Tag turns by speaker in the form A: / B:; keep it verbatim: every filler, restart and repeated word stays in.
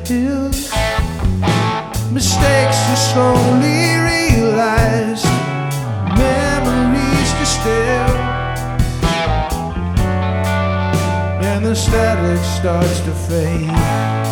A: hills. Mistakes are slowly realized, memories distilled, and the static starts to fade.